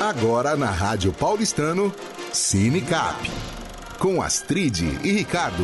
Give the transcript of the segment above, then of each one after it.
Agora na Rádio Paulistano, Cine Cap, com Astrid e Ricardo.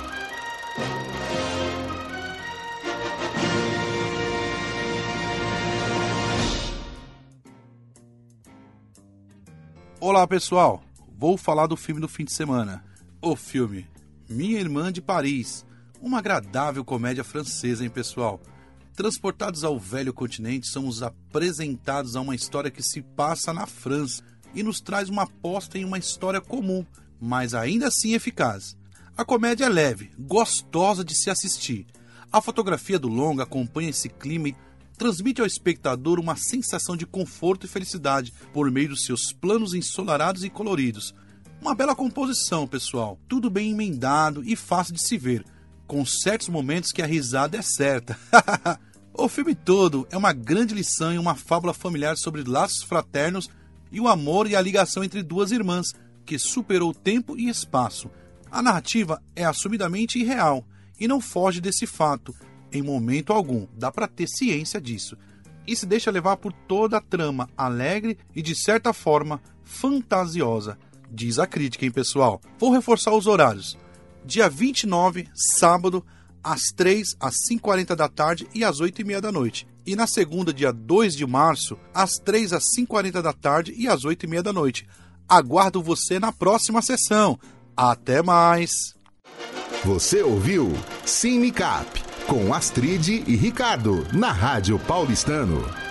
Olá pessoal, vou falar do filme do fim de semana. O filme Minha Irmã de Paris, uma agradável comédia francesa, hein pessoal? Transportados ao velho continente, somos apresentados a uma história que se passa na França e nos traz uma aposta em uma história comum, mas ainda assim eficaz. A comédia é leve, gostosa de se assistir. A fotografia do longa acompanha esse clima e transmite ao espectador uma sensação de conforto e felicidade por meio dos seus planos ensolarados e coloridos. Uma bela composição, pessoal, tudo bem emendado e fácil de se ver, com certos momentos que a risada é certa. O filme todo é uma grande lição e uma fábula familiar sobre laços fraternos e o amor e a ligação entre duas irmãs, que superou tempo e espaço. A narrativa é assumidamente irreal e não foge desse fato, em momento algum, dá pra ter ciência disso. E se deixa levar por toda a trama alegre e, de certa forma, fantasiosa. Diz a crítica, hein, pessoal? Vou reforçar os horários. Dia 29, sábado, às 3, às 5h40 da tarde e às 8h30 da noite. E na segunda, dia 2 de março, às 3, às 5h40 da tarde e às 8h30 da noite. Aguardo você na próxima sessão. Até mais! Você ouviu Cine Cap, com Astrid e Ricardo, na Rádio Paulistano.